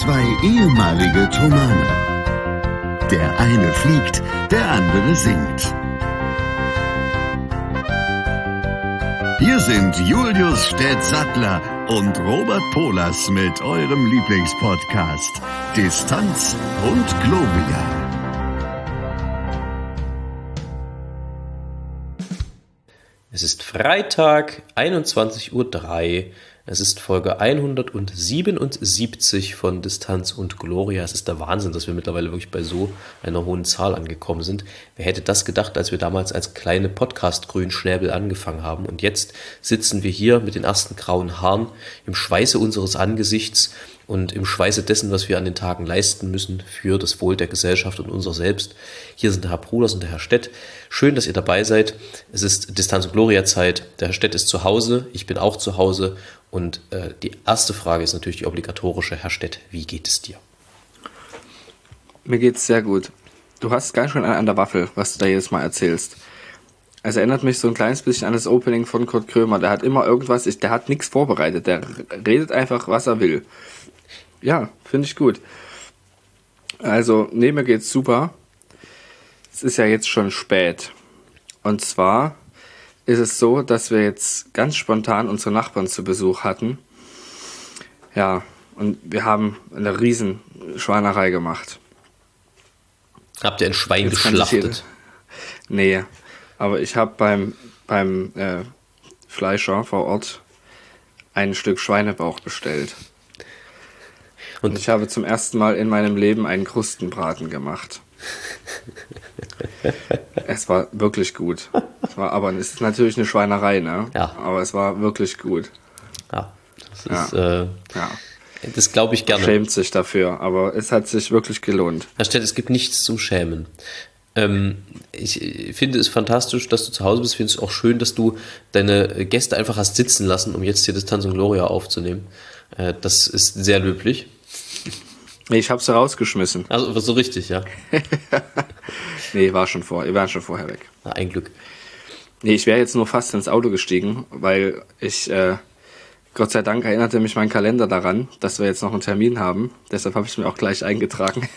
Zwei ehemalige Tomane. Der eine fliegt, der andere singt. Hier sind Julius Städtsattler und Robert Polas mit eurem Lieblingspodcast Distanz und Gloria. Es ist Freitag, 21:03 Uhr. Es ist Folge 177 von Distanz und Gloria. Es ist der Wahnsinn, dass wir mittlerweile wirklich bei so einer hohen Zahl angekommen sind. Wer hätte das gedacht, als wir damals als kleine Podcast-Grünschnäbel angefangen haben. Und jetzt sitzen wir hier mit den ersten grauen Haaren im Schweiße unseres Angesichts und im Schweiße dessen, was wir an den Tagen leisten müssen für das Wohl der Gesellschaft und unser Selbst. Hier sind der Herr Bruders und der Herr Stett. Schön, dass ihr dabei seid. Es ist Distanz- und Gloria-Zeit. Der Herr Stett ist zu Hause, ich bin auch zu Hause. Und die erste Frage ist natürlich die obligatorische. Herr Stett, wie geht es dir? Mir geht's sehr gut. Du hast ganz schön an der Waffel, was du da jedes Mal erzählst. Es erinnert mich so ein kleines bisschen an das Opening von Kurt Krömer. Der hat immer irgendwas, der hat nichts vorbereitet. Der redet einfach, was er will. Ja, finde ich gut. Also, mir geht's super. Es ist ja jetzt schon spät. Und zwar ist es so, dass wir jetzt ganz spontan unsere Nachbarn zu Besuch hatten. Ja, und wir haben eine riesen Schweinerei gemacht. Habt ihr ein Schwein geschlachtet? Nee, aber ich habe beim Fleischer vor Ort ein Stück Schweinebauch bestellt. Und ich habe zum ersten Mal in meinem Leben einen Krustenbraten gemacht. Es war wirklich gut. Aber es ist natürlich eine Schweinerei, ne? Ja. Aber es war wirklich gut. Ja, das ist, das glaube ich gerne. Schämt sich dafür, aber es hat sich wirklich gelohnt. Herr Stett, es gibt nichts zum Schämen. Ich finde es fantastisch, dass du zu Hause bist. Ich finde es auch schön, dass du deine Gäste einfach hast sitzen lassen, um jetzt hier Distanz und Gloria aufzunehmen. Das ist sehr löblich. Nee, ich habe sie rausgeschmissen. Also so richtig, ja? Nee, wir waren schon vorher weg. Na, ein Glück. Nee, ich wäre jetzt nur fast ins Auto gestiegen, weil ich, Gott sei Dank erinnerte mich mein Kalender daran, dass wir jetzt noch einen Termin haben. Deshalb habe ich mir auch gleich eingetragen.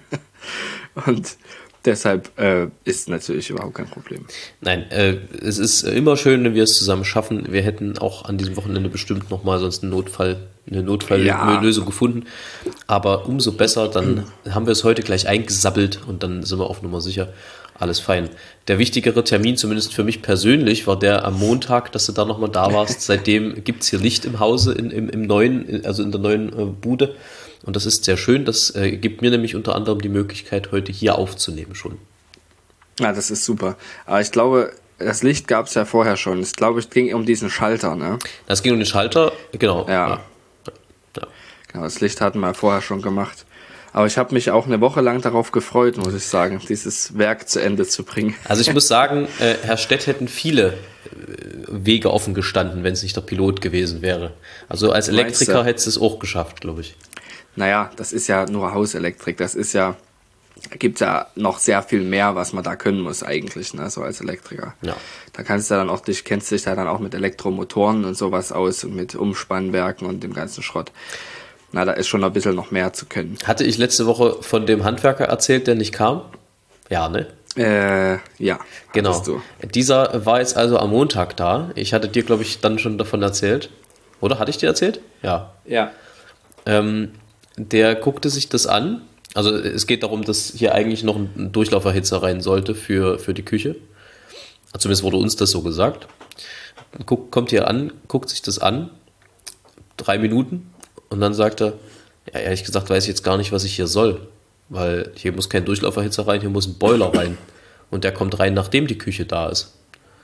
Und deshalb ist natürlich überhaupt kein Problem. Nein, es ist immer schön, wenn wir es zusammen schaffen. Wir hätten auch an diesem Wochenende bestimmt nochmal sonst eine Notfalllösung gefunden. Aber umso besser, dann haben wir es heute gleich eingesabbelt und dann sind wir auf Nummer sicher. Alles fein. Der wichtigere Termin, zumindest für mich persönlich, war der am Montag, dass du da nochmal da warst. Seitdem gibt es hier Licht im Hause, im neuen, also in der neuen Bude. Und das ist sehr schön. Das gibt mir nämlich unter anderem die Möglichkeit, heute hier aufzunehmen schon. Ja, das ist super. Aber ich glaube, das Licht gab es ja vorher schon. Ich glaube, es ging um diesen Schalter, ne? Das ging um den Schalter, genau. Ja. Genau, das Licht hatten wir vorher schon gemacht. Aber ich habe mich auch eine Woche lang darauf gefreut, muss ich sagen, dieses Werk zu Ende zu bringen. Also ich muss sagen, Herr Stett, hätten viele Wege offen gestanden, wenn es nicht der Pilot gewesen wäre. Also als Elektriker hättest du es auch geschafft, glaube ich. Naja, das ist ja nur Hauselektrik. Da gibt ja noch sehr viel mehr, was man da können muss eigentlich, ne, so als Elektriker. Ja. Da kennst du dich da dann auch mit Elektromotoren und sowas aus und mit Umspannwerken und dem ganzen Schrott. Na, da ist schon ein bisschen noch mehr zu können. Hatte ich letzte Woche von dem Handwerker erzählt, der nicht kam? Ja, ne? Ja. Genau. Du. Dieser war jetzt also am Montag da. Ich hatte dir, glaube ich, dann schon davon erzählt. Oder? Hatte ich dir erzählt? Ja. Ja. Der guckte sich das an. Also es geht darum, dass hier eigentlich noch ein Durchlauferhitzer rein sollte für die Küche. Zumindest wurde uns das so gesagt. Kommt hier an, guckt sich das an. 3 Minuten. Und dann sagt er, ja, ehrlich gesagt weiß ich jetzt gar nicht, was ich hier soll. Weil hier muss kein Durchlauferhitzer rein, hier muss ein Boiler rein. Und der kommt rein, nachdem die Küche da ist.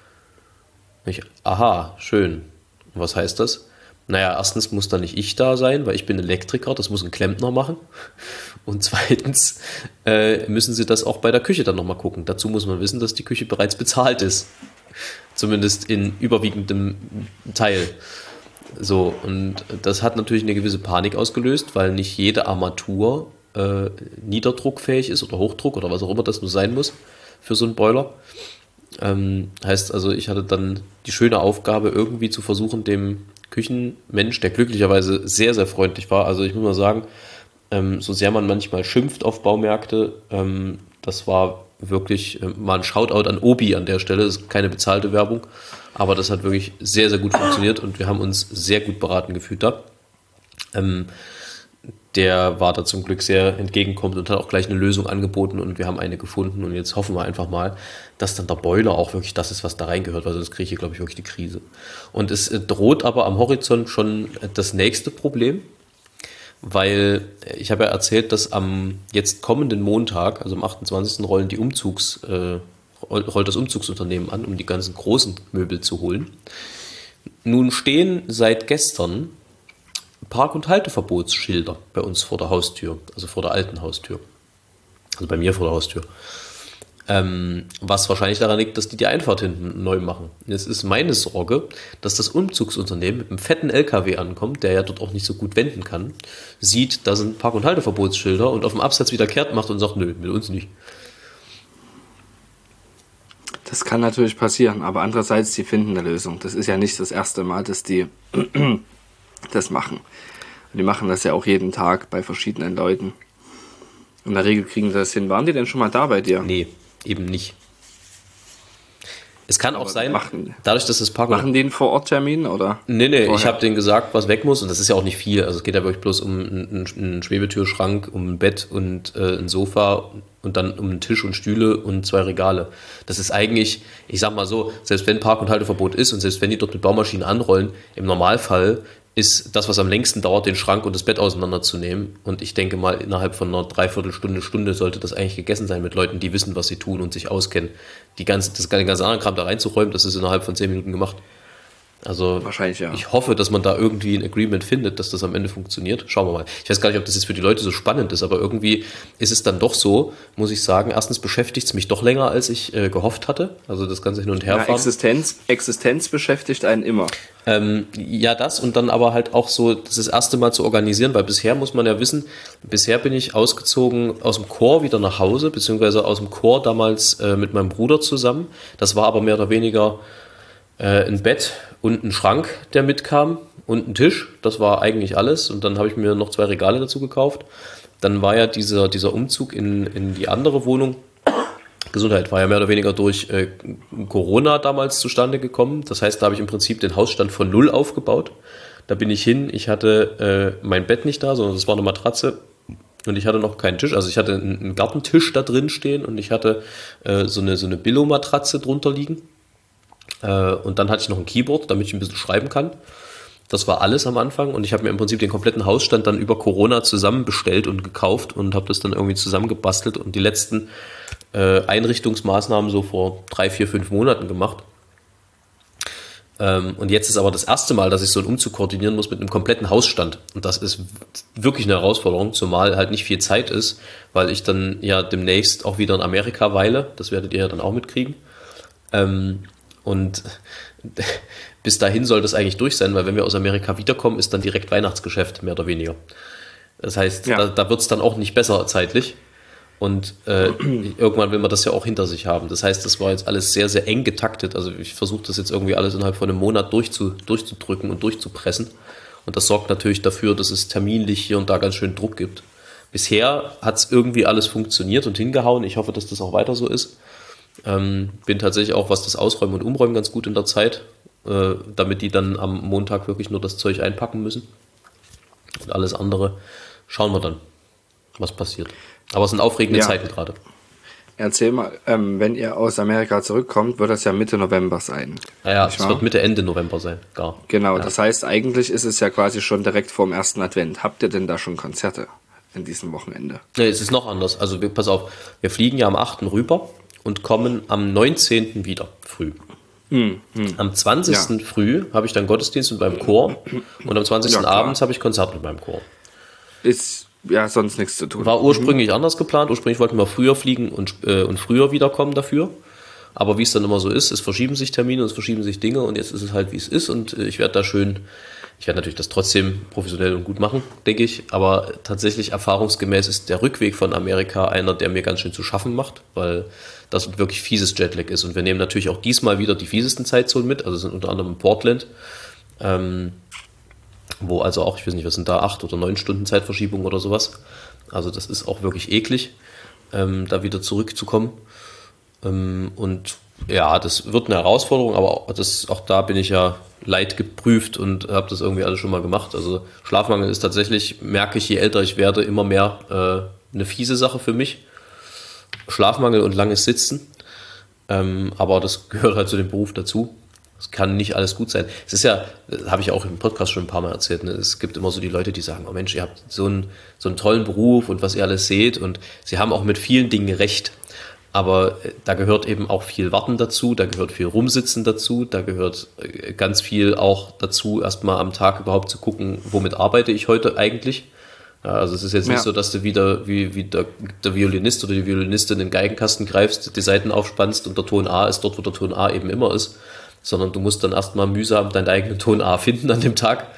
Aha, schön. Und was heißt das? Naja, erstens muss da nicht ich da sein, weil ich bin Elektriker, das muss ein Klempner machen. Und zweitens müssen sie das auch bei der Küche dann nochmal gucken. Dazu muss man wissen, dass die Küche bereits bezahlt ist. Zumindest in überwiegendem Teil. So, und das hat natürlich eine gewisse Panik ausgelöst, weil nicht jede Armatur niederdruckfähig ist oder Hochdruck oder was auch immer das nur sein muss für so einen Boiler. Heißt also, ich hatte dann die schöne Aufgabe, irgendwie zu versuchen, dem Küchenmensch, der glücklicherweise sehr, sehr freundlich war, also ich muss mal sagen, so sehr man manchmal schimpft auf Baumärkte, das war wirklich mal ein Shoutout an Obi an der Stelle, das ist keine bezahlte Werbung, aber das hat wirklich sehr, sehr gut funktioniert und wir haben uns sehr gut beraten gefühlt da. Der war da zum Glück sehr entgegenkommend und hat auch gleich eine Lösung angeboten und wir haben eine gefunden und jetzt hoffen wir einfach mal, dass dann der Boiler auch wirklich das ist, was da reingehört, weil sonst kriege ich hier, glaube ich, wirklich die Krise. Und es droht aber am Horizont schon das nächste Problem, weil ich habe ja erzählt, dass am jetzt kommenden Montag, also am 28. rollt das Umzugsunternehmen an, um die ganzen großen Möbel zu holen. Nun stehen seit gestern Park- und Halteverbotsschilder bei uns vor der Haustür, also vor der alten Haustür. Also bei mir vor der Haustür. Was wahrscheinlich daran liegt, dass die Einfahrt hinten neu machen. Jetzt ist meine Sorge, dass das Umzugsunternehmen mit einem fetten LKW ankommt, der ja dort auch nicht so gut wenden kann, sieht, da sind Park- und Halteverbotsschilder und auf dem Absatz wieder kehrt macht und sagt, nö, mit uns nicht. Das kann natürlich passieren, aber andererseits, die finden eine Lösung. Das ist ja nicht das erste Mal, dass die das machen. Und die machen das ja auch jeden Tag bei verschiedenen Leuten. In der Regel kriegen sie das hin. Waren die denn schon mal da bei dir? Nee, eben nicht. Es kann auch Aber sein, machen die einen Vor-Ort-Termin oder? Nee, vorher? ich habe denen gesagt, was weg muss und das ist ja auch nicht viel. Also es geht ja wirklich bloß um einen Schwebetürschrank, um ein Bett und ein Sofa und dann um einen Tisch und Stühle und 2 Regale. Das ist eigentlich, ich sag mal so, selbst wenn Park- und Halteverbot ist und selbst wenn die dort mit Baumaschinen anrollen, im Normalfall ist das, was am längsten dauert, den Schrank und das Bett auseinanderzunehmen. Und ich denke mal, innerhalb von einer Dreiviertelstunde sollte das eigentlich gegessen sein mit Leuten, die wissen, was sie tun und sich auskennen. Den ganzen anderen Kram da reinzuräumen, das ist innerhalb von 10 Minuten gemacht. Also Wahrscheinlich, ja. Ich hoffe, dass man da irgendwie ein Agreement findet, dass das am Ende funktioniert. Schauen wir mal. Ich weiß gar nicht, ob das jetzt für die Leute so spannend ist, aber irgendwie ist es dann doch so, muss ich sagen, erstens beschäftigt es mich doch länger, als ich gehofft hatte. Also das ganze Hin- und Herfahren. Existenz beschäftigt einen immer. Ja, das und dann aber halt auch so das erste Mal zu organisieren, weil bisher muss man ja wissen, bisher bin ich ausgezogen aus dem Chor wieder nach Hause, beziehungsweise aus dem Chor damals mit meinem Bruder zusammen. Das war aber mehr oder weniger ein Bett und ein Schrank, der mitkam und ein Tisch. Das war eigentlich alles. Und dann habe ich mir noch 2 Regale dazu gekauft. Dann war ja dieser Umzug in die andere Wohnung. Gesundheit war ja mehr oder weniger durch Corona damals zustande gekommen. Das heißt, da habe ich im Prinzip den Hausstand von 0 aufgebaut. Da bin ich hin. Ich hatte mein Bett nicht da, sondern das war eine Matratze. Und ich hatte noch keinen Tisch. Also ich hatte einen Gartentisch da drin stehen und ich hatte so eine Billo-Matratze drunter liegen. Und dann hatte ich noch ein Keyboard, damit ich ein bisschen schreiben kann. Das war alles am Anfang und ich habe mir im Prinzip den kompletten Hausstand dann über Corona zusammenbestellt und gekauft und habe das dann irgendwie zusammengebastelt und die letzten Einrichtungsmaßnahmen so vor 3, 4, 5 Monaten gemacht. Und jetzt ist aber das erste Mal, dass ich so einen Umzug koordinieren muss mit einem kompletten Hausstand. Und das ist wirklich eine Herausforderung, zumal halt nicht viel Zeit ist, weil ich dann ja demnächst auch wieder in Amerika weile. Das werdet ihr ja dann auch mitkriegen. Und bis dahin soll das eigentlich durch sein, weil wenn wir aus Amerika wiederkommen, ist dann direkt Weihnachtsgeschäft, mehr oder weniger. Das heißt, ja. da wird es dann auch nicht besser zeitlich. Und irgendwann will man das ja auch hinter sich haben. Das heißt, das war jetzt alles sehr, sehr eng getaktet. Also ich versuche das jetzt irgendwie alles innerhalb von einem Monat durchzudrücken und durchzupressen. Und das sorgt natürlich dafür, dass es terminlich hier und da ganz schön Druck gibt. Bisher hat es irgendwie alles funktioniert und hingehauen. Ich hoffe, dass das auch weiter so ist. Bin tatsächlich auch, was das Ausräumen und Umräumen ganz gut in der Zeit, damit die dann am Montag wirklich nur das Zeug einpacken müssen. Und alles andere schauen wir dann, was passiert. Aber es sind aufregende Zeiten gerade. Erzähl mal, wenn ihr aus Amerika zurückkommt, wird das ja Mitte November sein. Ja, es wird Ende November sein, gar. Genau, ja. Das heißt, eigentlich ist es ja quasi schon direkt vorm ersten Advent. Habt ihr denn da schon Konzerte in diesem Wochenende? Nee, es ist noch anders. Also pass auf, wir fliegen ja am 8. rüber und kommen am 19. wieder früh. Am 20. früh habe ich dann Gottesdienst mit meinem Chor und am 20. abends habe ich Konzert mit meinem Chor. Ist ja sonst nichts zu tun. War ursprünglich anders geplant. Ursprünglich wollten wir früher fliegen und früher wiederkommen dafür. Aber wie es dann immer so ist, es verschieben sich Termine und es verschieben sich Dinge und jetzt ist es halt, wie es ist und ich werde natürlich das trotzdem professionell und gut machen, denke ich, aber tatsächlich erfahrungsgemäß ist der Rückweg von Amerika einer, der mir ganz schön zu schaffen macht, weil das wirklich fieses Jetlag ist und wir nehmen natürlich auch diesmal wieder die fiesesten Zeitzonen mit, also sind unter anderem in Portland, wo also auch, ich weiß nicht, was sind da, 8 oder 9 Stunden Zeitverschiebung oder sowas. Also das ist auch wirklich eklig, da wieder zurückzukommen. Und ja, das wird eine Herausforderung, aber auch da bin ich ja leidgeprüft und habe das irgendwie alles schon mal gemacht. Also Schlafmangel ist tatsächlich, merke ich, je älter ich werde, immer mehr eine fiese Sache für mich. Schlafmangel und langes Sitzen. Aber das gehört halt zu dem Beruf dazu. Es kann nicht alles gut sein. Es ist ja, habe ich auch im Podcast schon ein paar Mal erzählt, ne? Es gibt immer so die Leute, die sagen, oh Mensch, ihr habt so einen tollen Beruf und was ihr alles seht und sie haben auch mit vielen Dingen recht. Aber da gehört eben auch viel Warten dazu, da gehört viel Rumsitzen dazu, da gehört ganz viel auch dazu, erstmal am Tag überhaupt zu gucken, womit arbeite ich heute eigentlich. Ja, also es ist jetzt nicht so, dass du wieder wie der Violinist oder die Violinistin in den Geigenkasten greifst, die Saiten aufspannst und der Ton A ist dort, wo der Ton A eben immer ist, sondern du musst dann erstmal mühsam deinen eigenen Ton A finden an dem Tag.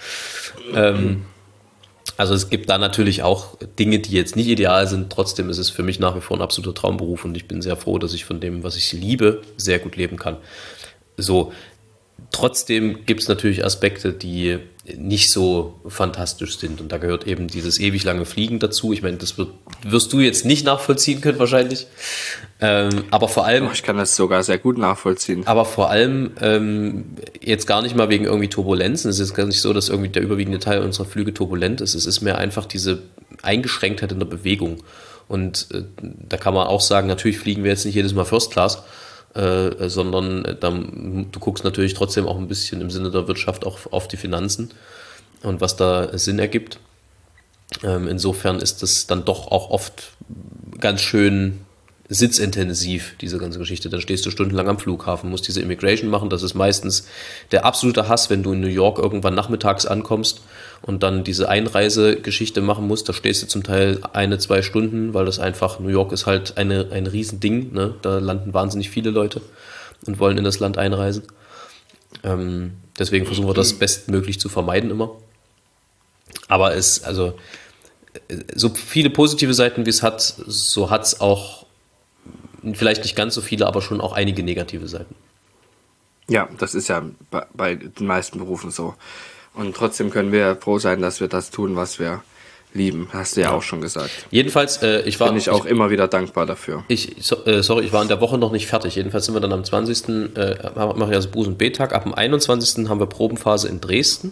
Also es gibt da natürlich auch Dinge, die jetzt nicht ideal sind. Trotzdem ist es für mich nach wie vor ein absoluter Traumberuf und ich bin sehr froh, dass ich von dem, was ich liebe, sehr gut leben kann. So, trotzdem gibt es natürlich Aspekte, die nicht so fantastisch sind und da gehört eben dieses ewig lange Fliegen dazu. Ich meine, das wirst du jetzt nicht nachvollziehen können wahrscheinlich, aber vor allem... Ich kann das sogar sehr gut nachvollziehen. Aber vor allem jetzt gar nicht mal wegen irgendwie Turbulenzen. Es ist gar nicht so, dass irgendwie der überwiegende Teil unserer Flüge turbulent ist. Es ist mehr einfach diese Eingeschränktheit in der Bewegung. Und da kann man auch sagen, natürlich fliegen wir jetzt nicht jedes Mal First Class, sondern du guckst natürlich trotzdem auch ein bisschen im Sinne der Wirtschaft auch auf die Finanzen und was da Sinn ergibt. Insofern ist das dann doch auch oft ganz schön sitzintensiv, diese ganze Geschichte. Dann stehst du stundenlang am Flughafen, musst diese Immigration machen. Das ist meistens der absolute Hass, wenn du in New York irgendwann nachmittags ankommst und dann diese Einreisegeschichte machen musst. Da stehst du zum Teil 1-2 Stunden, weil das einfach, New York ist halt ein Riesending, ne? Da landen wahnsinnig viele Leute und wollen in das Land einreisen. Deswegen versuchen wir das bestmöglich zu vermeiden immer. Aber also so viele positive Seiten, wie es hat, so hat es auch vielleicht nicht ganz so viele, aber schon auch einige negative Seiten. Ja, das ist ja bei den meisten Berufen so. Und trotzdem können wir froh sein, dass wir das tun, was wir lieben. Hast du ja auch schon gesagt. Jedenfalls, bin ich auch immer wieder dankbar dafür. Ich war in der Woche noch nicht fertig. Jedenfalls sind wir dann am 20. Mache ich also Buß- und B-Tag. Ab dem 21. haben wir Probenphase in Dresden.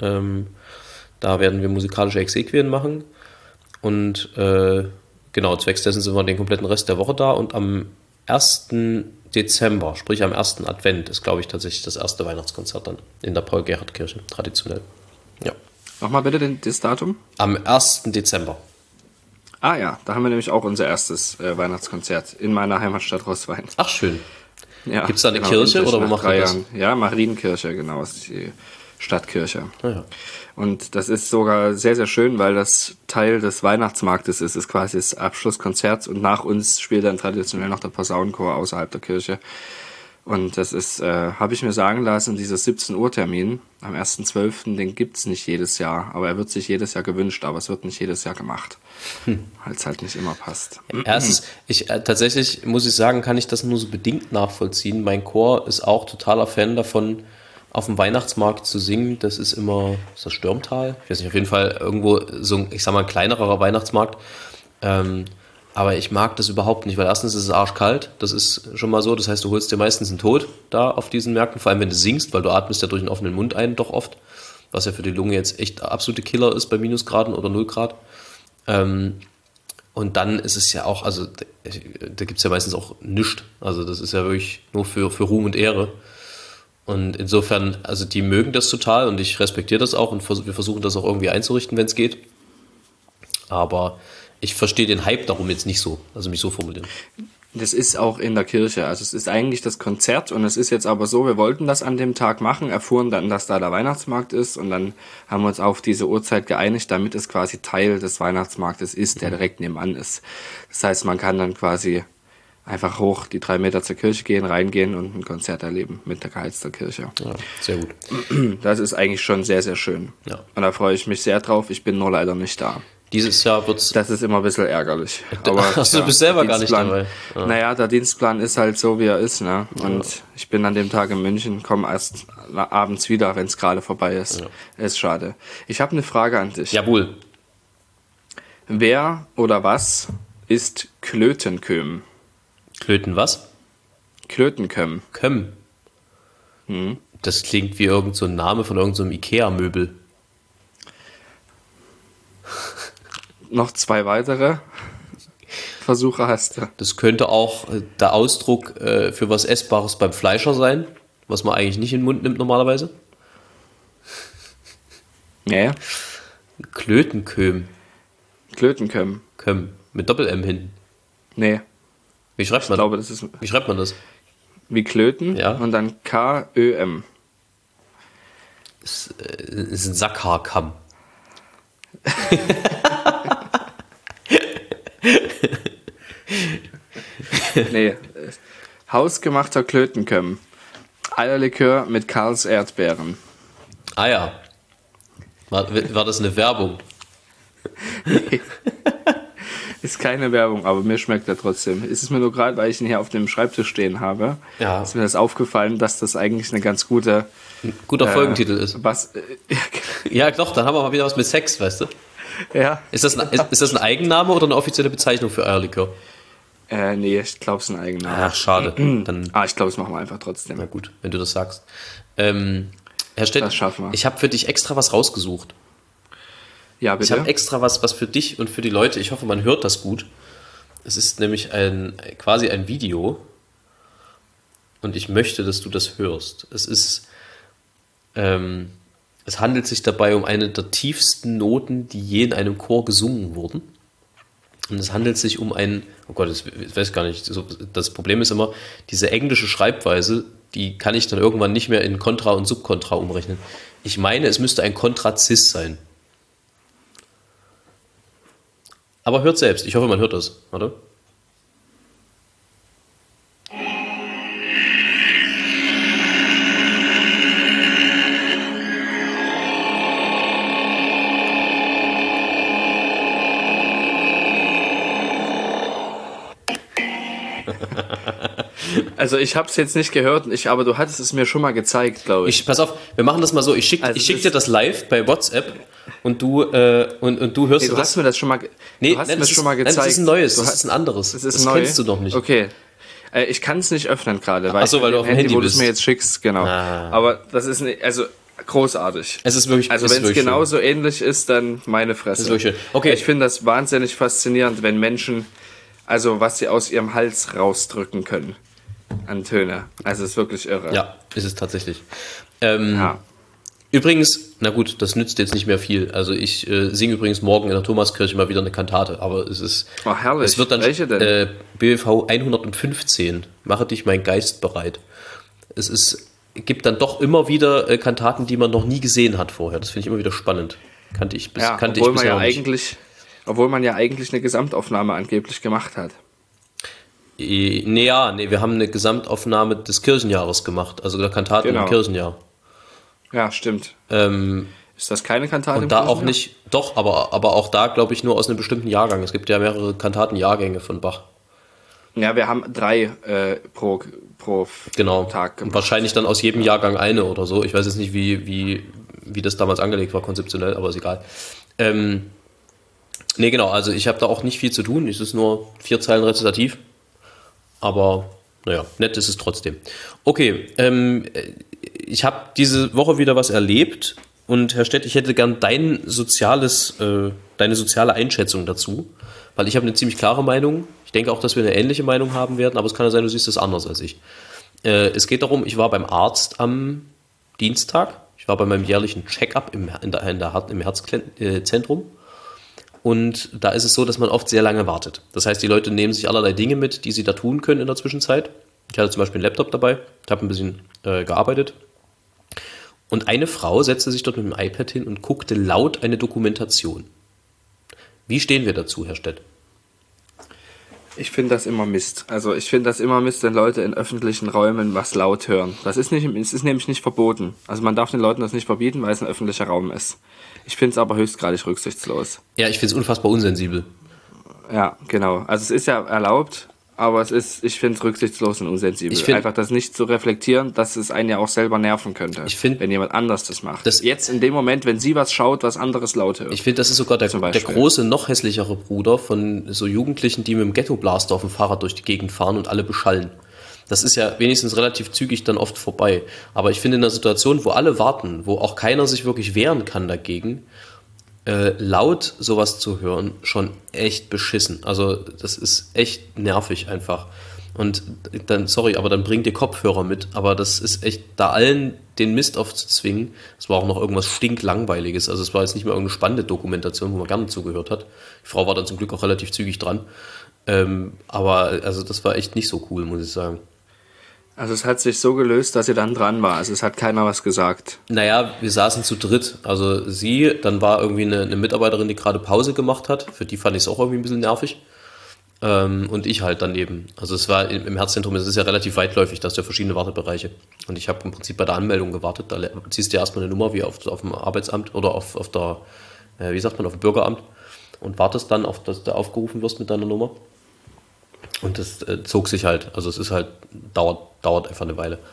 Da werden wir musikalische Exequien machen. Und genau, zwecks dessen sind wir den kompletten Rest der Woche da und am 1. Dezember, sprich am 1. Advent, ist, glaube ich, tatsächlich das erste Weihnachtskonzert dann in der Paul-Gerhardt-Kirche, traditionell. Ja. Nochmal bitte das Datum? Am 1. Dezember. Ah ja, da haben wir nämlich auch unser erstes Weihnachtskonzert in meiner Heimatstadt Roßwein. Ach, schön. Ja, gibt es da eine Kirche oder wo macht ihr das? Ja, Marienkirche, genau, ist die Stadtkirche. Ah, ja. Und das ist sogar sehr, sehr schön, weil das Teil des Weihnachtsmarktes ist. Ist quasi das Abschlusskonzert und nach uns spielt dann traditionell noch der Posaunenchor außerhalb der Kirche. Und das ist, habe ich mir sagen lassen, dieser 17 Uhr Termin am 1.12., den gibt's nicht jedes Jahr. Aber er wird sich jedes Jahr gewünscht, aber es wird nicht jedes Jahr gemacht. Weil es halt nicht immer passt. Erstens, tatsächlich muss ich sagen, kann ich das nur so bedingt nachvollziehen. Mein Chor ist auch totaler Fan davon, auf dem Weihnachtsmarkt zu singen. Das ist immer, ist das Stürmtal? Ich weiß nicht, auf jeden Fall irgendwo so ein, ich sag mal, ein kleinerer Weihnachtsmarkt. Aber ich mag das überhaupt nicht, weil erstens ist es arschkalt, das ist schon mal so, das heißt, du holst dir meistens einen Tod da auf diesen Märkten, vor allem wenn du singst, weil du atmest ja durch einen offenen Mund ein, doch oft, was ja für die Lunge jetzt echt absolute Killer ist bei Minusgraden oder 0 Grad. Und dann ist es ja auch, also da gibt es ja meistens auch nichts, also das ist ja wirklich nur für Ruhm und Ehre. Und insofern, also die mögen das total und ich respektiere das auch und wir versuchen das auch irgendwie einzurichten, wenn es geht. Aber ich verstehe den Hype darum jetzt nicht so, also mich so formulieren. Das ist auch in der Kirche, also es ist eigentlich das Konzert und es ist jetzt aber so, wir wollten das an dem Tag machen, erfuhren dann, dass da der Weihnachtsmarkt ist und dann haben wir uns auf diese Uhrzeit geeinigt, damit es quasi Teil des Weihnachtsmarktes ist, der direkt nebenan ist. Das heißt, man kann dann quasi einfach hoch die 3 Meter zur Kirche gehen, reingehen und ein Konzert erleben mit der geheizten Kirche. Ja, sehr gut. Das ist eigentlich schon sehr, sehr schön. Ja. Und da freue ich mich sehr drauf. Ich bin nur leider nicht da. Dieses Jahr wird es... Das ist immer ein bisschen ärgerlich. Aber Achso, du bist selber der gar nicht Dienstplan- dabei. Ja. Naja, der Dienstplan ist halt so, wie er ist. Ne? Und ich bin an dem Tag in München, komme erst abends wieder, wenn es gerade vorbei ist. Ist schade. Ich habe eine Frage an dich. Jawohl. Wer oder was ist Klötenköm? Klöten was? Klötenköm. Kömm. Das klingt wie irgend so ein Name von irgend so einem Ikea-Möbel. Noch 2 weitere Versuche hast du. Das könnte auch der Ausdruck für was Essbares beim Fleischer sein, was man eigentlich nicht in den Mund nimmt normalerweise. Ja, Klötenköm. Klötenköm. Kömm. Mit Doppel-M hinten. Nee, Wie schreibt ich man glaube, das ist Wie schreibt man das? wie Klöten Ja. und dann K-Ö-M. Das ist ein Sackhaarkamm. Nee, hausgemachter Klötenköm. Eierlikör mit Karls Erdbeeren. Ah ja. War das eine Werbung? Ist keine Werbung, aber mir schmeckt er trotzdem. Ist es mir nur gerade, weil ich ihn hier auf dem Schreibtisch stehen habe, Ja. ist mir das aufgefallen, dass das eigentlich eine ganz gute... Guter Folgentitel ist. Ja, doch, dann haben wir mal wieder was mit Sex, weißt du? ja. Ist das ein Eigenname oder eine offizielle Bezeichnung für Eierlikör? Nee, ich glaube, es ist ein eigener. Ach, schade. Dann, Ich glaube, das machen wir einfach trotzdem. na gut, wenn du das sagst. Herr Stett, Das schaffen wir. ich habe für dich extra was rausgesucht. Ja, Ich bitte. habe extra was für dich und für die Leute. Ich hoffe, man hört das gut. Es ist nämlich quasi ein Video. Und ich möchte, dass du das hörst. Es handelt sich dabei um eine der tiefsten Noten, die je in einem Chor gesungen wurden. Und es handelt sich um oh Gott, ich weiß gar nicht, das Problem ist immer, diese englische Schreibweise, die kann ich dann irgendwann nicht mehr in Kontra und Subkontra umrechnen. Ich meine, es müsste ein Kontrazis sein. Aber hört selbst, ich hoffe, man hört das. Warte. Also ich habe es jetzt nicht gehört, aber du hattest es mir schon mal gezeigt, glaube ich. Pass auf, wir machen das mal so. Ich Also schick das- dir das live bei WhatsApp und du hörst Nee, du das. hast mir das schon mal, du hast mir das schon mal gezeigt. Nein, das ist ein neues, Du das hast- ist ein anderes. Das ist das neu. kennst du noch nicht. Okay. Ich kann es nicht öffnen gerade, Ach so, weil du auf dem Handy wo du es bist. mir jetzt schickst, genau. Ah. Aber das ist nicht, also großartig. Es ist wirklich, Also ist wenn es wirklich schön. genauso ähnlich ist, dann meine Fresse. ist wirklich schön. Okay. Ich finde das wahnsinnig faszinierend, wenn Menschen, also was sie aus ihrem Hals rausdrücken können an Töne. Also es ist wirklich irre. Ja, ist es tatsächlich. Ja. Übrigens, na gut, das nützt jetzt nicht mehr viel. Also ich singe übrigens morgen in der Thomaskirche mal wieder eine Kantate, aber es ist... Oh, herrlich. Es wird dann Welche denn? BWV 115, mache dich mein Geist bereit. Gibt dann doch immer wieder Kantaten, die man noch nie gesehen hat vorher. Das finde ich immer wieder spannend. Kannte ich bisher obwohl man ja noch nicht. obwohl man ja eigentlich eine Gesamtaufnahme angeblich gemacht hat. Nee, wir haben eine Gesamtaufnahme des Kirchenjahres gemacht, also der Kantaten Genau. im Kirchenjahr. Ja, stimmt. Ähm, Ist das keine Kantate? Und da auch nicht, doch, aber auch da glaube ich nur aus einem bestimmten Jahrgang. Es gibt ja mehrere Kantatenjahrgänge von Bach. Ja, wir haben 3 pro Genau. Tag Und gemacht. wahrscheinlich dann aus jedem Jahrgang eine oder so. Ich weiß jetzt nicht, wie das damals angelegt war, konzeptionell, aber ist egal. Nee, genau, also ich habe da auch nicht viel zu tun. Es ist nur 4 Zeilen rezitativ. Aber naja, nett ist es trotzdem. Okay, ich habe diese Woche wieder was erlebt und Herr Stett, ich hätte gern deine soziale Einschätzung dazu, weil ich habe eine ziemlich klare Meinung. Ich denke auch, dass wir eine ähnliche Meinung haben werden, aber es kann ja sein, du siehst das anders als ich. Es geht darum, ich war beim Arzt am Dienstag. Ich war bei meinem jährlichen Check-up im Herzzentrum. Und da ist es so, dass man oft sehr lange wartet. Das heißt, die Leute nehmen sich allerlei Dinge mit, die sie da tun können in der Zwischenzeit. Ich hatte zum Beispiel einen Laptop dabei, ich habe ein bisschen gearbeitet. Und eine Frau setzte sich dort mit dem iPad hin und guckte laut eine Dokumentation. Wie stehen wir dazu, Herr Stett? Ich finde das immer Mist. Also ich finde das immer Mist, wenn Leute in öffentlichen Räumen was laut hören. Es ist nämlich nicht verboten. Also man darf den Leuten das nicht verbieten, weil es ein öffentlicher Raum ist. Ich finde es aber höchstgradig rücksichtslos. Ja, ich finde es unfassbar unsensibel. Ja, genau. Also es ist ja erlaubt, aber ich finde es rücksichtslos und unsensibel. Einfach das nicht zu reflektieren, dass es einen ja auch selber nerven könnte, wenn jemand anders das macht. Jetzt in dem Moment, wenn sie was schaut, was anderes laut hört. Ich finde, das ist sogar der große, noch hässlichere Bruder von so Jugendlichen, die mit dem Ghetto-Blaster auf dem Fahrrad durch die Gegend fahren und alle beschallen. Das ist ja wenigstens relativ zügig dann oft vorbei. Aber ich finde, in einer Situation, wo alle warten, wo auch keiner sich wirklich wehren kann dagegen, laut sowas zu hören, schon echt beschissen. Also das ist echt nervig einfach. Und dann, sorry, aber dann bringt ihr Kopfhörer mit. Aber das ist echt, da allen den Mist aufzuzwingen. Es war auch noch irgendwas stinklangweiliges. Also es war jetzt nicht mehr irgendeine spannende Dokumentation, wo man gerne zugehört hat. Die Frau war dann zum Glück auch relativ zügig dran. Aber also das war echt nicht so cool, muss ich sagen. Also es hat sich so gelöst, dass sie dann dran war. Also es hat keiner was gesagt. Naja, wir saßen zu dritt. Also sie, dann war irgendwie eine Mitarbeiterin, die gerade Pause gemacht hat. Für die fand ich es auch irgendwie ein bisschen nervig. Und ich halt daneben. Also es war im Herzzentrum, es ist ja relativ weitläufig, da hast du ja verschiedene Wartebereiche. Und ich habe im Prinzip bei der Anmeldung gewartet. Da ziehst du ja erstmal eine Nummer, wie auf dem Arbeitsamt oder auf der, wie sagt man, auf dem Bürgeramt. Und wartest dann, dass du aufgerufen wirst mit deiner Nummer. Und das zog sich halt, also es ist halt, dauert einfach eine Weile.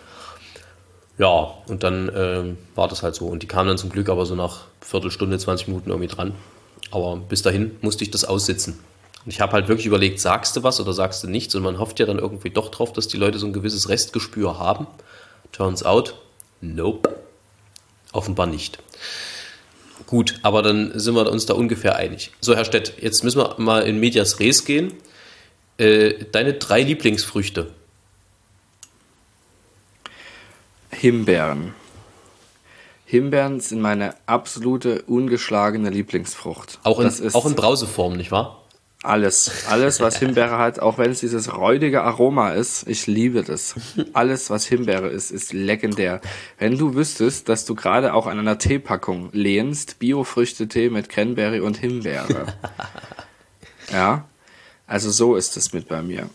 Ja, und dann war das halt so. Und die kamen dann zum Glück aber so nach Viertelstunde, 20 Minuten irgendwie dran. Aber bis dahin musste ich das aussitzen. Und ich habe halt wirklich überlegt, sagst du was oder sagst du nichts? Und man hofft ja dann irgendwie doch drauf, dass die Leute so ein gewisses Restgespür haben. Turns out, nope. Offenbar nicht. Gut, aber dann sind wir uns da ungefähr einig. So, Herr Stett, jetzt müssen wir mal in medias res gehen. Deine 3 Lieblingsfrüchte? Himbeeren. Himbeeren sind meine absolute ungeschlagene Lieblingsfrucht. Auch in Brauseform, nicht wahr? Alles, was Himbeere hat, auch wenn es dieses räudige Aroma ist, ich liebe das. Alles, was Himbeere ist legendär. Wenn du wüsstest, dass du gerade auch an einer Teepackung lehnst, Bio-Früchtetee mit Cranberry und Himbeere. Ja, also so ist es mit bei mir.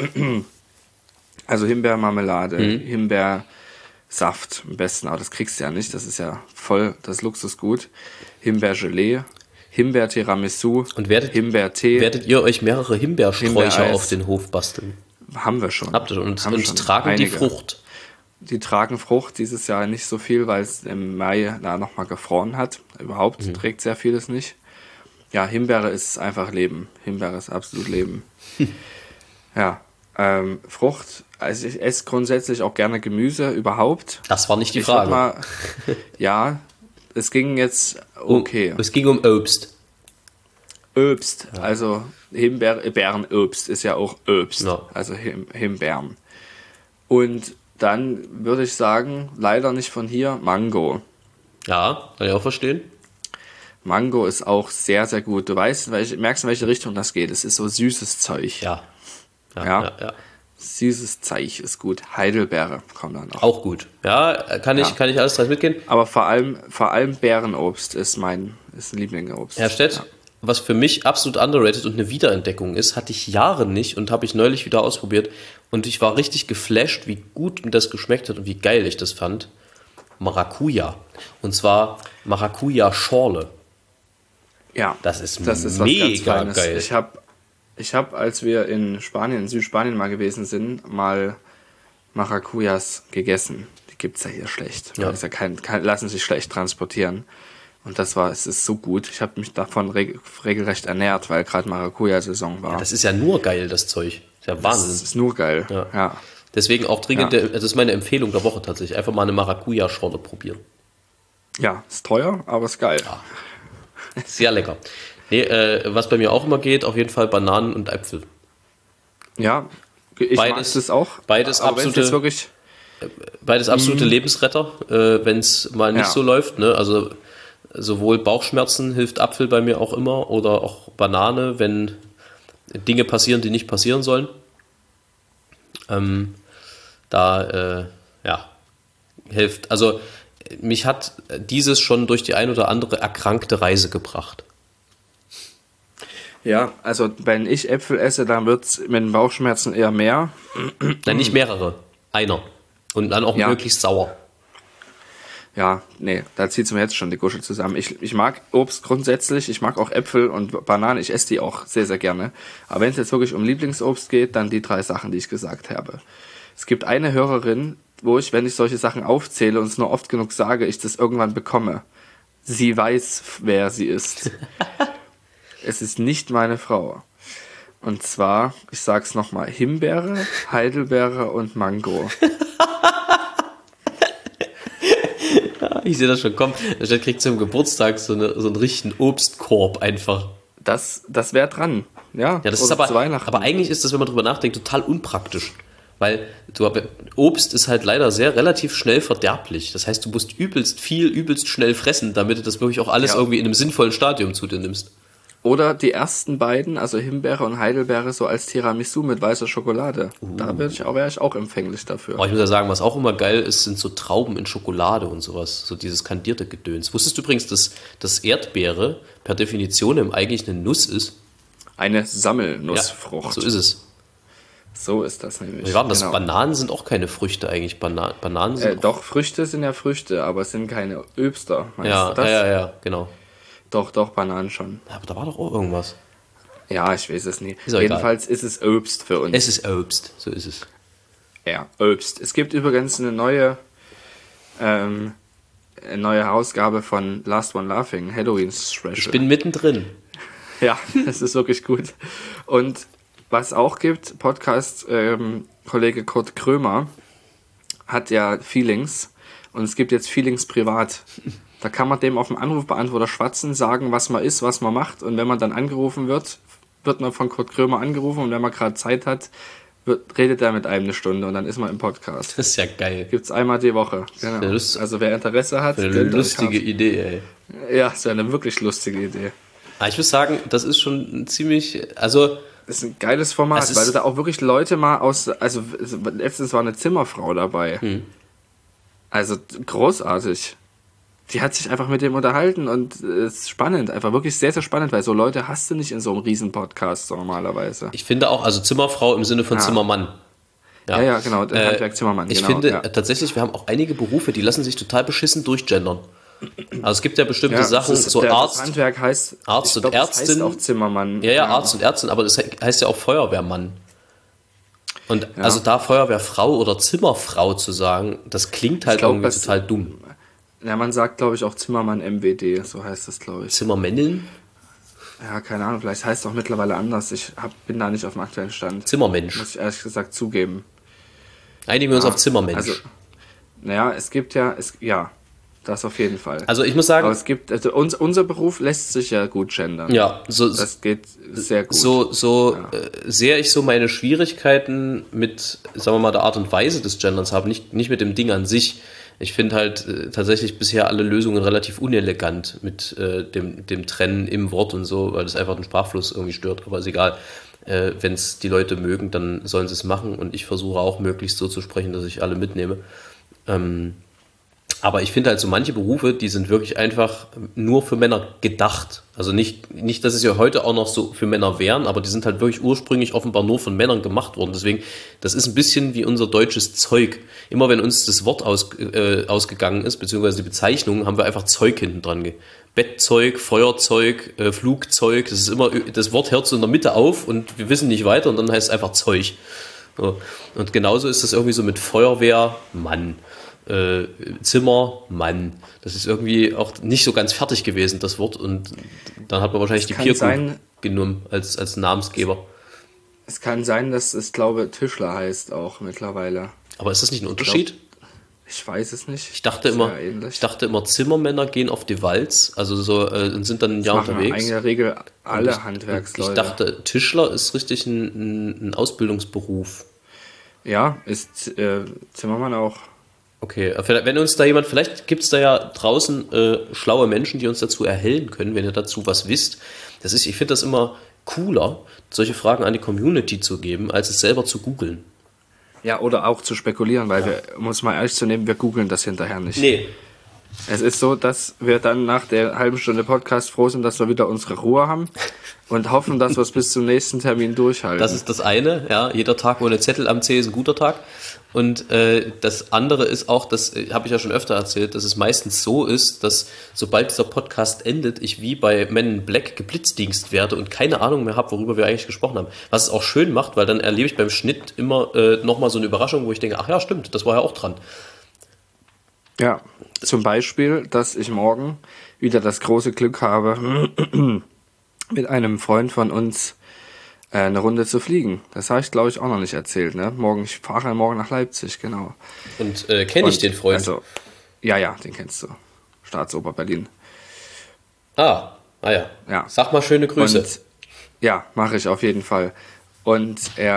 Also Himbeermarmelade, Himbeersaft am besten, aber das kriegst du ja nicht, das ist ja voll das Luxusgut. Himbeergelee, Himbeer-Tiramisu, und Himbeertee. Werdet ihr euch mehrere Himbeersträucher auf den Hof basteln? Haben wir schon. Habt ihr schon. Und tragen einige. Die Frucht? Die tragen Frucht, dieses Jahr nicht so viel, weil es im Mai nochmal gefroren hat. Überhaupt trägt sehr vieles nicht. Ja, Himbeere ist einfach Leben. Himbeere ist absolut Leben. Ja, Frucht, also ich esse grundsätzlich auch gerne Gemüse überhaupt. Das war nicht die Frage. Ja, es ging jetzt okay. Es ging um Obst. Obst, ja. Also Beerenobst ist ja auch Obst, ja. Also Himbeeren. Und dann würde ich sagen, leider nicht von hier, Mango. Ja, kann ich auch verstehen. Mango ist auch sehr, sehr gut. Du weißt, merkst, in welche Richtung das geht. Es ist so süßes Zeug. Ja. Süßes Zeug ist gut. Heidelbeere kommt dann noch. Auch gut. Ja, kann ich alles dran mitgehen. Aber vor allem Beerenobst ist ein Lieblingsobst. Herr Stett, was für mich absolut underrated und eine Wiederentdeckung ist, hatte ich Jahre nicht und habe ich neulich wieder ausprobiert. Und ich war richtig geflasht, wie gut mir das geschmeckt hat und wie geil ich das fand. Maracuja. Und zwar Maracuja-Schorle. Ja, das ist mega geil. Ich habe, als wir in Südspanien mal gewesen sind, mal Maracujas gegessen. Die gibt es ja hier schlecht. Ja. Ist ja lassen sich schlecht transportieren. Und es ist so gut. Ich habe mich davon regelrecht ernährt, weil gerade Maracuja-Saison war. Ja, das ist ja nur geil, das Zeug. Das ist ja Wahnsinn. Das ist nur geil, ja. Deswegen auch dringend, das ist meine Empfehlung der Woche tatsächlich. Einfach mal eine Maracuja-Schorle probieren. Ja, ist teuer, aber ist geil. Ja. Sehr lecker. Nee, was bei mir auch immer geht, auf jeden Fall Bananen und Äpfel. Ja, ich mag das auch. Beides absolute Lebensretter, wenn es mal nicht so läuft. Ne? Also sowohl Bauchschmerzen hilft Apfel bei mir auch immer oder auch Banane, wenn Dinge passieren, die nicht passieren sollen. Hilft. Also mich hat dieses schon durch die ein oder andere erkrankte Reise gebracht. Ja, also wenn ich Äpfel esse, dann wird es mit den Bauchschmerzen eher mehr. Nein, nicht mehrere. Einer. Und dann auch Ja. möglichst sauer. Ja, nee, da zieht es mir jetzt schon die Gusche zusammen. Ich mag Obst grundsätzlich, ich mag auch Äpfel und Bananen, ich esse die auch sehr, sehr gerne. Aber wenn es jetzt wirklich um Lieblingsobst geht, dann die 3 Sachen, die ich gesagt habe. Es gibt eine Hörerin, wo ich, wenn ich solche Sachen aufzähle und es nur oft genug sage, ich das irgendwann bekomme. Sie weiß, wer sie ist. Es ist nicht meine Frau. Und zwar, ich sag's nochmal, Himbeere, Heidelbeere und Mango. Ich sehe das schon kommen. Dann kriegt zum Geburtstag so einen richtigen Obstkorb einfach. Das wäre dran. Ja, Ja, das oder ist zu Weihnachten. aber eigentlich ist das, wenn man drüber nachdenkt, total unpraktisch. Weil Obst ist halt leider sehr relativ schnell verderblich. Das heißt, du musst übelst schnell fressen, damit du das wirklich auch alles Ja. irgendwie in einem sinnvollen Stadium zu dir nimmst. Oder die ersten beiden, also Himbeere und Heidelbeere, so als Tiramisu mit weißer Schokolade. Da wäre ich auch empfänglich dafür. Aber ich muss ja sagen, was auch immer geil ist, sind so Trauben in Schokolade und sowas. So dieses kandierte Gedöns. Wusstest du übrigens, dass Erdbeere per Definition eigentlich eine Nuss ist? Eine Sammelnussfrucht. So ist es. So ist das nämlich. Wie war denn das? Genau. Bananen sind auch keine Früchte eigentlich. Bananen sind auch, Doch, Früchte sind ja Früchte, aber es sind keine Öbster. Meinst ja, du das? ja, genau. Doch, Bananen schon. Aber da war doch auch irgendwas. Ja, ich weiß es nie. Ist auch Jedenfalls ist es Obst für uns. Es ist Obst, so ist es. Ja, Obst. Es gibt übrigens eine neue Ausgabe von Last One Laughing, Halloween Special. Ich bin mittendrin. Ja, das ist wirklich gut. Und was auch gibt, Podcast-Kollege Kurt Krömer hat ja Feelings und es gibt jetzt Feelings privat. Da kann man dem auf dem Anrufbeantworter schwatzen, sagen, was man ist, was man macht und wenn man dann angerufen wird, wird man von Kurt Krömer angerufen und wenn man gerade Zeit hat, redet er mit einem eine Stunde und dann ist man im Podcast. Das ist ja geil. Gibt's einmal die Woche. Genau. Also wer Interesse hat, Eine gönnt euch lustige hart. Idee, ey. Ja, ist ja eine wirklich lustige Idee. Aber ich muss sagen, das ist schon ziemlich, also Das ist ein geiles Format, Es ist- weil du da auch wirklich Leute mal also letztens war eine Zimmerfrau dabei. Also großartig. Die hat sich einfach mit dem unterhalten und es ist spannend, einfach wirklich sehr, sehr spannend, weil so Leute hast du nicht in so einem riesen Podcast normalerweise. ich finde auch, also Zimmerfrau im Sinne von Zimmermann. Ja, genau, der Handwerk Zimmermann. Ich genau, finde ja. tatsächlich, wir haben auch einige Berufe, die lassen sich total beschissen durchgendern. Also es gibt ja bestimmte Ja, Sachen, das ist- so das Arzt, Handwerk heißt, Arzt ich und glaub, das Ärztin. heißt auch Zimmermann. ja, Arzt und Ärztin, aber das heißt ja auch Feuerwehrmann. Und also da Feuerwehrfrau oder Zimmerfrau zu sagen, das klingt halt glaub, irgendwie das- total dumm. Ja, man sagt, glaube ich, auch Zimmermann MWD, so heißt das, glaube ich. Zimmermännin, Ja, keine Ahnung, vielleicht heißt es auch mittlerweile anders. Bin da nicht auf dem aktuellen Stand. Zimmermensch. Muss ich ehrlich gesagt zugeben. Einigen wir uns auf Zimmermensch. Also, naja, es gibt ja, das auf jeden Fall. Also ich muss Aber sagen, es gibt, also unser Beruf lässt sich ja gut gendern. ja, Das geht sehr gut. sehr ich so meine Schwierigkeiten mit, sagen wir mal, der Art und Weise des Genderns habe, nicht mit dem Ding an sich. Ich finde halt tatsächlich bisher alle Lösungen relativ unelegant mit dem Trennen im Wort und so, weil das einfach den Sprachfluss irgendwie stört. Aber ist egal. Wenn es die Leute mögen, dann sollen sie es machen und ich versuche auch möglichst so zu sprechen, dass ich alle mitnehme. Aber ich finde halt so manche Berufe, die sind wirklich einfach nur für Männer gedacht. Also nicht, dass es ja heute auch noch so für Männer wären, aber die sind halt wirklich ursprünglich offenbar nur von Männern gemacht worden. Deswegen, das ist ein bisschen wie unser deutsches Zeug. Immer wenn uns das Wort ausgegangen ist, beziehungsweise die Bezeichnung, haben wir einfach Zeug hinten dran. Bettzeug, Feuerzeug, Flugzeug, das ist immer, das Wort hört so in der Mitte auf und wir wissen nicht weiter und dann heißt es einfach Zeug. So. Und genauso ist das irgendwie so mit Feuerwehr, Mann. Zimmermann. Das ist irgendwie auch nicht so ganz fertig gewesen, das Wort. Und dann hat man wahrscheinlich die kann Peer sein- Group genommen als Namensgeber. Es kann sein, dass es, glaube Tischler heißt auch mittlerweile. Aber ist das nicht ein Unterschied? Ich weiß es nicht. Ich dachte Ist immer, ja ähnlich. Zimmermänner gehen auf die Walz, also so und sind dann ein Jahr Machen unterwegs. in der Regel alle Ich Handwerksleute. dachte, Tischler ist richtig ein Ausbildungsberuf. Ja, ist Zimmermann auch. Okay, wenn uns da jemand, vielleicht gibt es da ja draußen schlaue Menschen, die uns dazu erhellen können, wenn ihr dazu was wisst. Ich finde das immer cooler, solche Fragen an die Community zu geben, als es selber zu googeln. Ja, oder auch zu spekulieren, weil wir, um es mal ehrlich zu nehmen, wir googeln das hinterher nicht. Nee. Es ist so, dass wir dann nach der halben Stunde Podcast froh sind, dass wir wieder unsere Ruhe haben und hoffen, dass wir es bis zum nächsten Termin durchhalten. Das ist das eine, ja. Jeder Tag ohne Zettel am C ist ein guter Tag. Und das andere ist auch, das habe ich ja schon öfter erzählt, dass es meistens so ist, dass sobald dieser Podcast endet, ich wie bei Men in Black geblitzdingst werde und keine Ahnung mehr habe, worüber wir eigentlich gesprochen haben. Was es auch schön macht, weil dann erlebe ich beim Schnitt immer nochmal so eine Überraschung, wo ich denke, ach ja, stimmt, das war ja auch dran. Ja, zum Beispiel, dass ich morgen wieder das große Glück habe, mit einem Freund von uns eine Runde zu fliegen. Das habe ich, glaube ich, auch noch nicht erzählt. Ne? Ich fahre morgen nach Leipzig, genau. Und kenne ich den Freund? Also, ja, den kennst du. Staatsoper Berlin. Ah ja. Ja. Sag mal schöne Grüße. Und, ja, mache ich auf jeden Fall. Und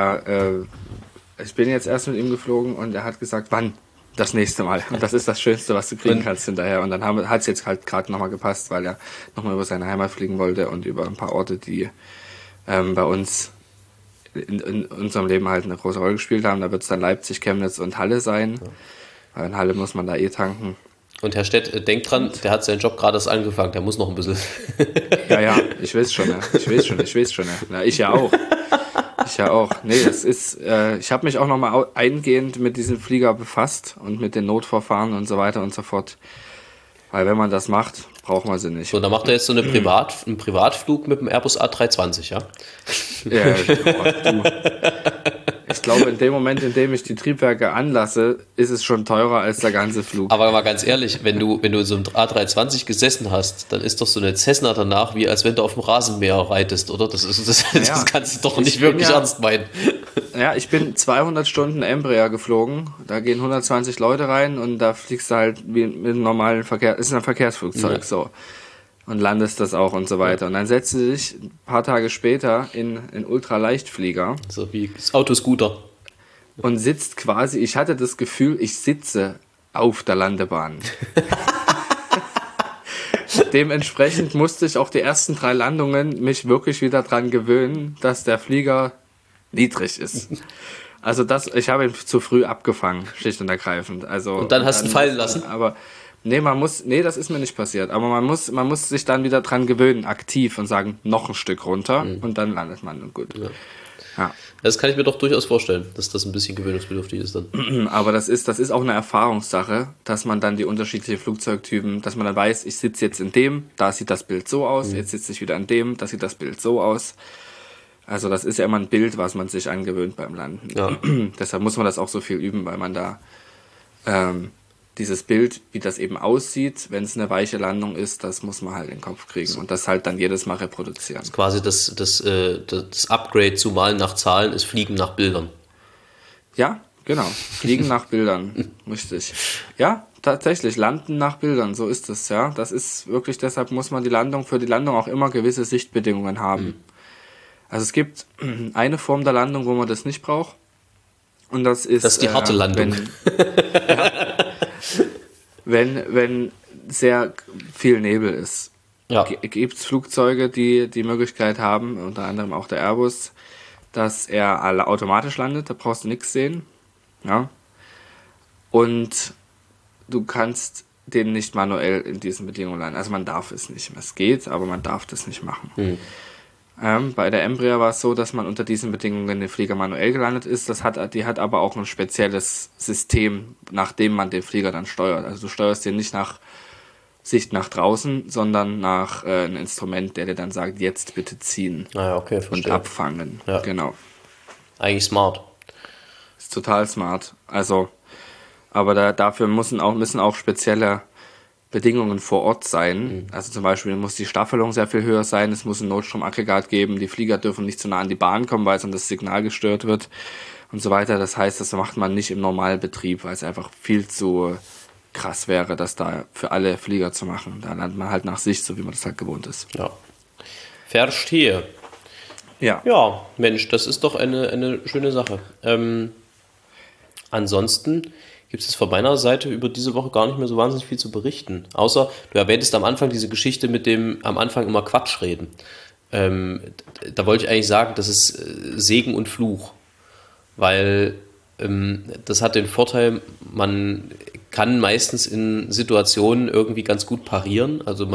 ich bin jetzt erst mit ihm geflogen und er hat gesagt, wann? Das nächste Mal. Und das ist das Schönste, was du kriegen kannst hinterher. Und dann hat es jetzt halt gerade nochmal gepasst, weil er nochmal über seine Heimat fliegen wollte und über ein paar Orte, die bei uns in unserem Leben halt eine große Rolle gespielt haben. Da wird es dann Leipzig, Chemnitz und Halle sein. Ja. Weil in Halle muss man da tanken. Und Herr Stett, denkt dran, der hat seinen Job gerade erst angefangen, der muss noch ein bisschen. Ja, ich weiß schon. Na, ich ja auch. Nee, das ist, ich habe mich auch nochmal eingehend mit diesem Flieger befasst und mit den Notverfahren und so weiter und so fort. Weil wenn man das macht, braucht man sie nicht. So, dann macht er jetzt so einen Privatflug mit dem Airbus A320, ja? Ja, du. Ich glaube, in dem Moment, in dem ich die Triebwerke anlasse, ist es schon teurer als der ganze Flug. Aber mal ganz ehrlich, wenn du in so einem A320 gesessen hast, dann ist doch so eine Cessna danach, wie als wenn du auf dem Rasenmäher reitest, oder? Das kannst du doch nicht wirklich ernst meinen. Ja, ich bin 200 Stunden Embraer geflogen. Da gehen 120 Leute rein und da fliegst du halt wie mit einem normalen Verkehr. Ist ein Verkehrsflugzeug, so. Und landest das auch und so weiter. Und dann setzt du dich ein paar Tage später in Ultraleichtflieger. So wie Autoscooter. Und sitzt quasi, ich hatte das Gefühl, ich sitze auf der Landebahn. Dementsprechend musste ich auch die ersten 3 Landungen mich wirklich wieder dran gewöhnen, dass der Flieger niedrig ist. Also ich habe ihn zu früh abgefangen, schlicht und ergreifend. Also, und dann hast du ihn fallen lassen? Aber das ist mir nicht passiert. Aber man muss sich dann wieder dran gewöhnen, aktiv und sagen, noch ein Stück runter und dann landet man und gut. Ja. Das kann ich mir doch durchaus vorstellen, dass das ein bisschen gewöhnungsbedürftig ist dann. Aber das ist auch eine Erfahrungssache, dass man dann die unterschiedlichen Flugzeugtypen, dass man dann weiß, ich sitze jetzt in dem, da sieht das Bild so aus, jetzt sitze ich wieder in dem, da sieht das Bild so aus. Also das ist ja immer ein Bild, was man sich angewöhnt beim Landen. Ja. Deshalb muss man das auch so viel üben, weil man da dieses Bild, wie das eben aussieht, wenn es eine weiche Landung ist, das muss man halt in den Kopf kriegen und das halt dann jedes Mal reproduzieren. Das ist quasi das Upgrade zu Malen nach Zahlen ist Fliegen nach Bildern. Ja, genau. Fliegen nach Bildern. Richtig. Ja, tatsächlich. Landen nach Bildern. So ist es, ja. Das ist wirklich, deshalb muss man für die Landung auch immer gewisse Sichtbedingungen haben. Also es gibt eine Form der Landung, wo man das nicht braucht. Und das ist die harte Landung. Wenn sehr viel Nebel ist. Ja. Gibt es Flugzeuge, die die Möglichkeit haben, unter anderem auch der Airbus, dass er alle automatisch landet, da brauchst du nichts sehen. Ja. Und du kannst den nicht manuell in diesen Bedingungen landen. Also man darf es nicht. Es geht, aber man darf das nicht machen. Bei der Embraer war es so, dass man unter diesen Bedingungen den Flieger manuell gelandet ist. Die hat aber auch ein spezielles System, nach dem man den Flieger dann steuert. Also du steuerst den nicht nach Sicht nach draußen, sondern nach einem Instrument, der dir dann sagt, jetzt bitte ziehen und abfangen. Ja. Genau. Eigentlich smart. Ist total smart. Also, aber dafür müssen auch spezielle Bedingungen vor Ort sein. Also zum Beispiel muss die Staffelung sehr viel höher sein, es muss ein Notstromaggregat geben, die Flieger dürfen nicht zu nah an die Bahn kommen, weil sonst das Signal gestört wird und so weiter. Das heißt, das macht man nicht im Normalbetrieb, weil es einfach viel zu krass wäre, das da für alle Flieger zu machen. Da landet man halt nach Sicht, so wie man das halt gewohnt ist. Ja. Verstehe. Ja. Ja, Mensch, das ist doch eine schöne Sache. Ansonsten gibt es von meiner Seite über diese Woche gar nicht mehr so wahnsinnig viel zu berichten. Außer, du erwähntest am Anfang diese Geschichte mit dem am Anfang immer Quatsch reden. Da wollte ich eigentlich sagen, das ist Segen und Fluch. Weil das hat den Vorteil, man kann meistens in Situationen irgendwie ganz gut parieren. Also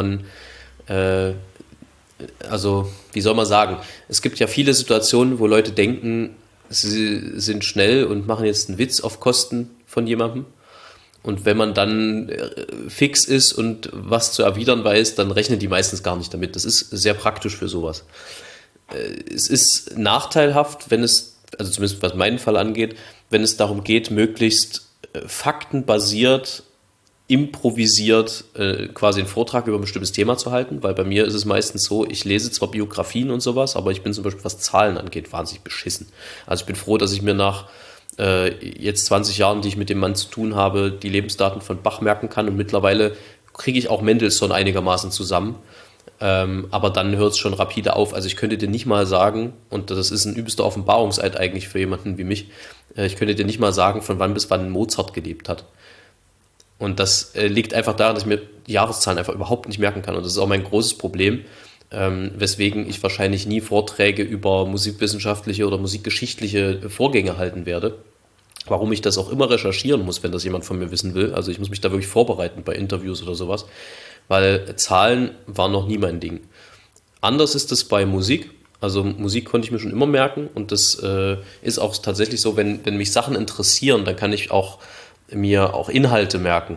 wie soll man sagen, es gibt ja viele Situationen, wo Leute denken, sie sind schnell und machen jetzt einen Witz auf Kosten von jemandem. Und wenn man dann fix ist und was zu erwidern weiß, dann rechnen die meistens gar nicht damit. Das ist sehr praktisch für sowas. Es ist nachteilhaft, wenn es, also zumindest was meinen Fall angeht, wenn es darum geht, möglichst faktenbasiert, improvisiert quasi einen Vortrag über ein bestimmtes Thema zu halten, weil bei mir ist es meistens so, ich lese zwar Biografien und sowas, aber ich bin zum Beispiel, was Zahlen angeht, wahnsinnig beschissen. Also ich bin froh, dass ich mir nach jetzt 20 Jahren, die ich mit dem Mann zu tun habe, die Lebensdaten von Bach merken kann und mittlerweile kriege ich auch Mendelssohn einigermaßen zusammen. Aber dann hört es schon rapide auf. Also ich könnte dir nicht mal sagen, und das ist ein übelster Offenbarungseid eigentlich für jemanden wie mich, ich könnte dir nicht mal sagen, von wann bis wann Mozart gelebt hat. Und das liegt einfach daran, dass ich mir die Jahreszahlen einfach überhaupt nicht merken kann. Und das ist auch mein großes Problem, weswegen ich wahrscheinlich nie Vorträge über musikwissenschaftliche oder musikgeschichtliche Vorgänge halten werde. Warum ich das auch immer recherchieren muss, wenn das jemand von mir wissen will. Also ich muss mich da wirklich vorbereiten bei Interviews oder sowas, weil Zahlen waren noch nie mein Ding. Anders ist es bei Musik. Also Musik konnte ich mir schon immer merken und das ist auch tatsächlich so, wenn mich Sachen interessieren, dann kann ich mir auch Inhalte merken.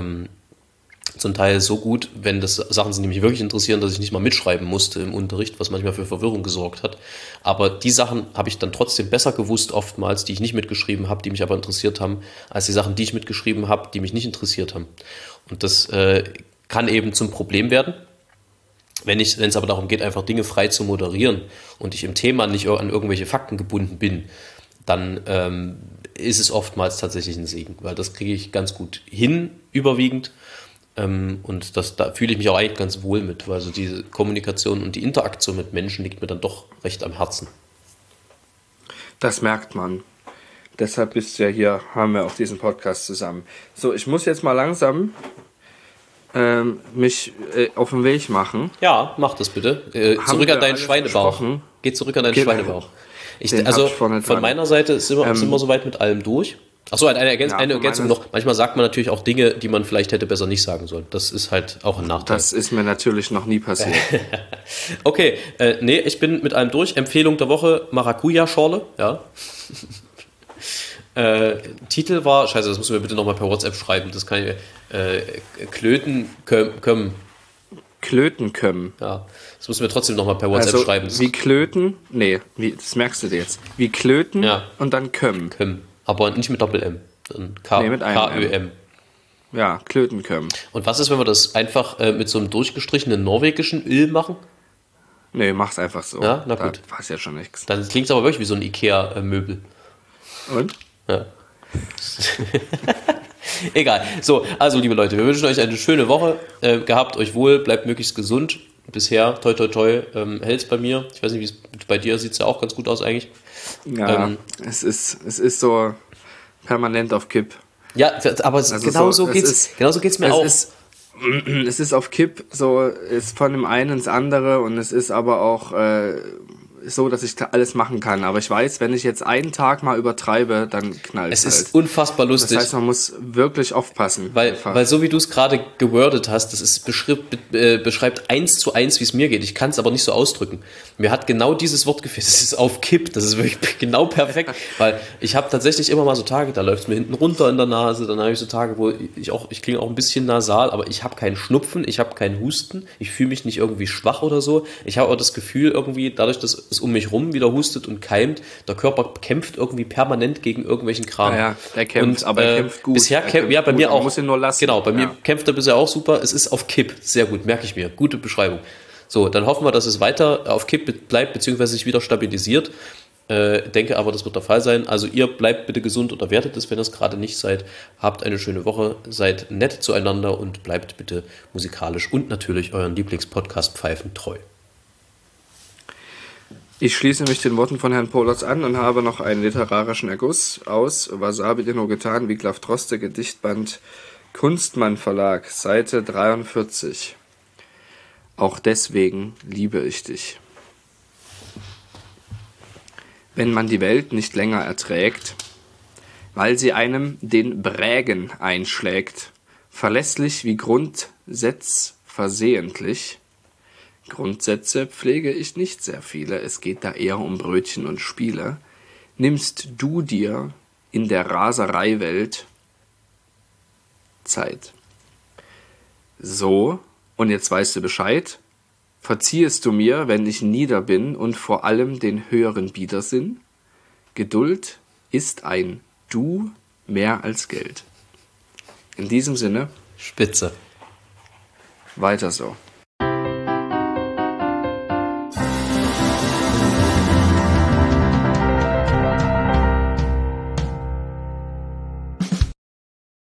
Zum Teil so gut, wenn das Sachen sind, die mich wirklich interessieren, dass ich nicht mal mitschreiben musste im Unterricht, was manchmal für Verwirrung gesorgt hat. Aber die Sachen habe ich dann trotzdem besser gewusst oftmals, die ich nicht mitgeschrieben habe, die mich aber interessiert haben, als die Sachen, die ich mitgeschrieben habe, die mich nicht interessiert haben. Und das kann eben zum Problem werden. Wenn es aber darum geht, einfach Dinge frei zu moderieren und ich im Thema nicht an irgendwelche Fakten gebunden bin, dann ist es oftmals tatsächlich ein Segen, weil das kriege ich ganz gut hin, überwiegend. Und da fühle ich mich auch eigentlich ganz wohl mit, weil so diese Kommunikation und die Interaktion mit Menschen liegt mir dann doch recht am Herzen. Das merkt man. Deshalb haben wir auch diesen Podcast zusammen. So, ich muss jetzt mal langsam mich auf den Weg machen. Ja, mach das bitte. Zurück an deinen Schweinebauch. Geh zurück an deinen Schweinebauch. Von meiner Seite sind wir soweit mit allem durch. Achso, eine Ergänzung noch. Manchmal sagt man natürlich auch Dinge, die man vielleicht hätte besser nicht sagen sollen. Das ist halt auch ein Nachteil. Das ist mir natürlich noch nie passiert. Okay, ich bin mit allem durch. Empfehlung der Woche, Maracuja-Schorle. Ja. Titel war, scheiße, das müssen wir bitte nochmal per WhatsApp schreiben. Das kann ich, Klötenkömm. Klötenkömm. Ja, das müssen wir trotzdem nochmal per WhatsApp schreiben. Wie Klöten? Das merkst du dir jetzt. Wie Klöten und dann Kömm. Kömm. Aber nicht mit Doppel-M. Mit einem K-Ö-M. Ja, Klötenkömm. Und was ist, wenn wir das einfach mit so einem durchgestrichenen norwegischen Öl machen? Nee, mach's einfach so. Ja, na gut. Da weiß ja schon nichts. Dann klingt es aber wirklich wie so ein Ikea-Möbel. Und? Ja. Egal. So, also liebe Leute, wir wünschen euch eine schöne Woche. Gehabt euch wohl, bleibt möglichst gesund. Bisher, toi toi toi, hält es bei mir. Ich weiß nicht, wie es bei dir sieht, es ja auch ganz gut aus eigentlich. Ja, es ist so permanent auf Kipp. Ja, aber genauso geht es mir auch. Es ist auf Kipp, so ist von dem einen ins andere und es ist aber auch so, dass ich alles machen kann. Aber ich weiß, wenn ich jetzt einen Tag mal übertreibe, dann knallt es. Es ist unfassbar lustig. Das heißt, man muss wirklich aufpassen. Weil so wie du es gerade gewordet hast, beschreibt 1:1, wie es mir geht. Ich kann es aber nicht so ausdrücken. Mir hat genau dieses Wort gefehlt. Es ist auf Kipp. Das ist wirklich genau perfekt. Weil ich habe tatsächlich immer mal so Tage, da läuft es mir hinten runter in der Nase. Dann habe ich so Tage, wo ich klinge auch ein bisschen nasal, aber ich habe keinen Schnupfen, ich habe keinen Husten. Ich fühle mich nicht irgendwie schwach oder so. Ich habe auch das Gefühl irgendwie, dadurch, dass es um mich rum wieder hustet und keimt, der Körper kämpft irgendwie permanent gegen irgendwelchen Kram. Ja, er kämpft, aber er kämpft gut. Bisher bei mir auch. Man muss ihn nur lassen. Genau, bei mir kämpft er bisher auch super. Es ist auf Kipp. Sehr gut, merke ich mir. Gute Beschreibung. So, dann hoffen wir, dass es weiter auf Kipp bleibt, beziehungsweise sich wieder stabilisiert. Denke aber, das wird der Fall sein. Also ihr bleibt bitte gesund oder werdet es, wenn ihr es gerade nicht seid. Habt eine schöne Woche, seid nett zueinander und bleibt bitte musikalisch und natürlich euren Lieblingspodcast-Pfeifen treu. Ich schließe mich den Worten von Herrn Polatz an und habe noch einen literarischen Erguss aus Wasabi Dino getan, Wiglaf Droste, Gedichtband Kunstmann Verlag, Seite 43. Auch deswegen liebe ich dich. Wenn man die Welt nicht länger erträgt, weil sie einem den Brägen einschlägt. Verlässlich wie Grundsetz versehentlich. Grundsätze pflege ich nicht sehr viele, es geht da eher um Brötchen und Spiele. Nimmst du dir in der Rasereiwelt Zeit. So, und jetzt weißt du Bescheid, verziehest du mir, wenn ich nieder bin und vor allem den höheren Biedersinn? Geduld ist ein Du mehr als Geld. In diesem Sinne, Spitze. weiter so.